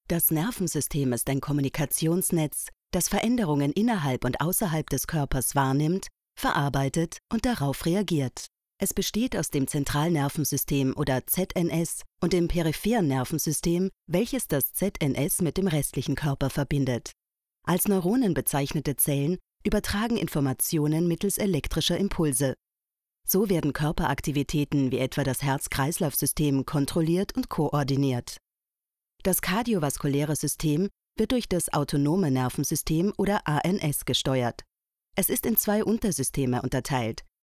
Das Nervensystem ist ein Kommunikationsnetz, das Veränderungen innerhalb und außerhalb des Körpers wahrnimmt, verarbeitet und darauf reagiert. Es besteht aus dem Zentralnervensystem oder ZNS und dem peripheren Nervensystem, welches das ZNS mit dem restlichen Körper verbindet. Als Neuronen bezeichnete Zellen übertragen Informationen mittels elektrischer Impulse. So werden Körperaktivitäten wie etwa das Herz-Kreislauf-System kontrolliert und koordiniert. Das kardiovaskuläre System wird durch das autonome Nervensystem oder ANS gesteuert. Es ist in 2 Untersysteme unterteilt: